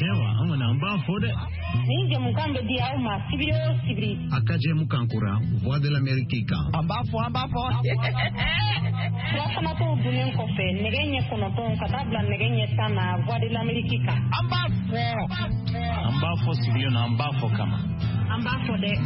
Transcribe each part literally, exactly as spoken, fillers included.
ewa an na ba fo de ni je mu kan be di aw ma sibiro sibiri akaje mu kan kura voix de l'Amérique kan an ba fo an ba fo wa sama to dunen ko fe negenye kono ton kata bla negenye sana voix de l'Amérique kan an ba fo an ba fo sibiro na an ba fo kama an ba fo de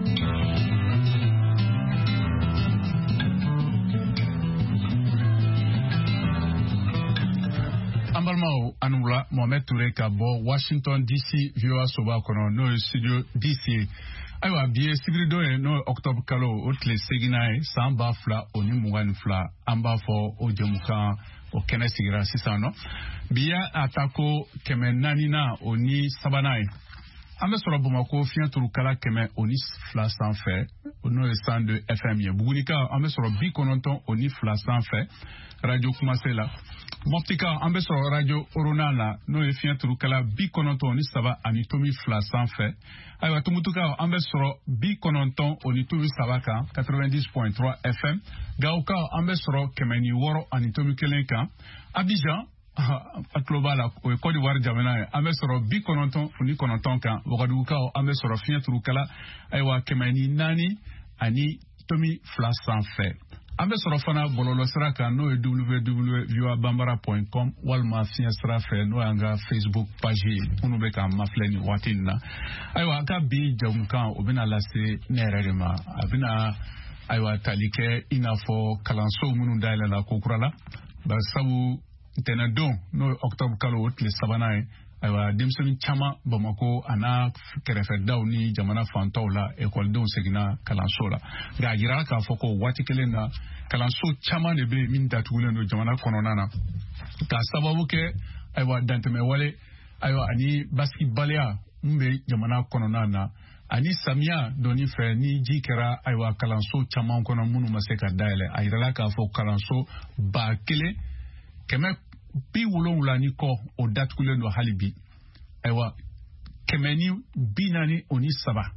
Ambalmao Anoula Mohamed Touré Kabo Washington D C Vioa Soba kono no studio D C aywa biye sibrido no octobre kalo otle seginae samba fla oni mugan fla amba fo o jemuka o kene sigira sisano biya atako keme nanina oni sabanae ambe soro Bamako fian turu kala keme oni fla sans fait ono cent deux F M ye bugunika ambe soro bi kononton oni fla sans fait radio commencer là Moptika ambe soro radio Oronala no e fian turu kala bi kononton oni saba ani tomi fla sans fait aywa tumutuka ambe soro bi kononton oni tomi sabaka quatre-vingt-dix point trois F M gauka ambe soro kemeni woro ani tomi kelenka Abidjan Atlobala o Côte d'Ivoire jamana ambe soro bi kononton oni kononton kan wagaduka ambe soro fian turu kala aywa kemeni nani ani tomi fla sans fait ambe soro fana bololo sraka no e w w w point vioa bambara point com walma fian sra fe no anga Facebook page unu be ka mafleni watinna aywa ka bi jamkan obina lase nererema abina aywa talike inafo kalanso munu daila la kokurala ba sabu tenadon no octobre kalo otle sabana aywa demsoni chama Bamako ana kerefe dawni jamana fantawla école don segina kalanso la ga jira ka foko watikele na kalanso chama ne be min datugule no jamana kononana ka sababu ke aywa danteme wale aywa ani basketballia mbe jamana kononana ani samia doni fe ni jikera aywa kalanso chama kono munu maseka daile ayira ka foko kalanso ba kele keme bi wulonwula ni ko o datkule no halibi aywa kemeni binani oni saba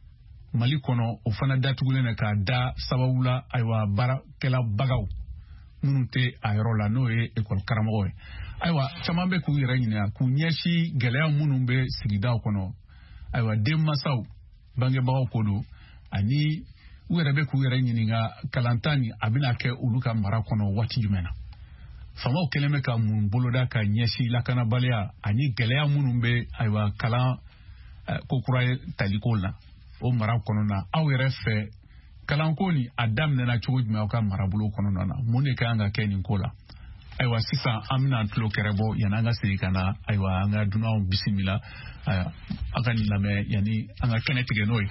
mali kono o fana datkule na ka da sabawula aywa bara kela bagaw munute ayrola no e ekol karamo aywa chamambe ku yiranyina ku nyeshi gelea munumbe sigida kono aywa demasaw bange bawo kodo ani werebe ku yiranyina kalantani abina ke uluka mara kono wati jumena fama o keleme ka mun boloda ka nyesi lakana balea ani gelea munumbe aywa kala uh, kokura talikola o mara konona awere fe kalankoni adam na chojuma ka marabulo konona na mone ka anga keni kola aywa sisa amna tlo kerebo yananga sirikana aywa anga dunao bisimila uh, akani lame yani anga kenetige noi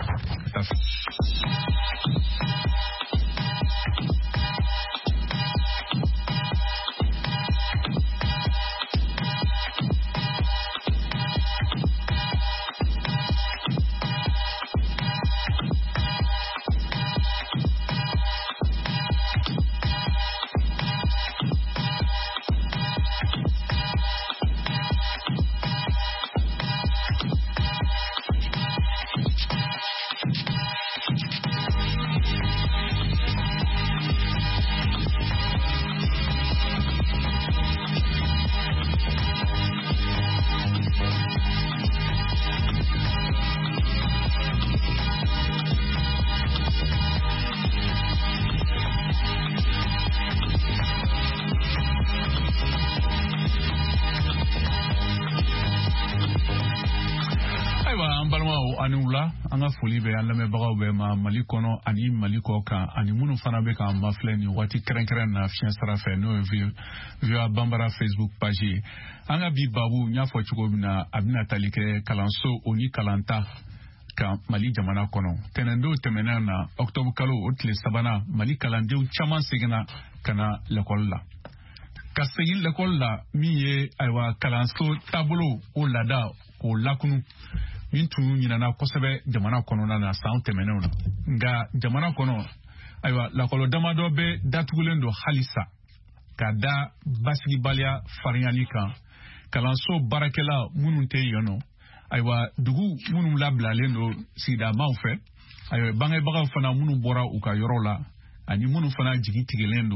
Anoula anga foli be alame bagaw be ma Mali kono ani Mali ko kan ani munu fana be kan mafleni wati krenkren na fian sarafe no via Bambara Facebook page anga bi babu nya fo chugo bina abina talike kalanso oni kalanta ka Mali jamana kono tenendo temena na octobre kalo otle sabana Mali kalande chaman segina kana l'école la ka segin l'école la miye aywa kalanso tableau o lada o lakunu mintu nyinana kosebe jamana kono na sound temene ona nga jamana kono aywa la kolo damado be datugulendo halisa kada basigi balia farianika kalanso barakela mununte yono aywa dugu munum labla lendo sida maufe aywa bangai baga fana munu bora uka yorola ani munu fana jigi tigelendo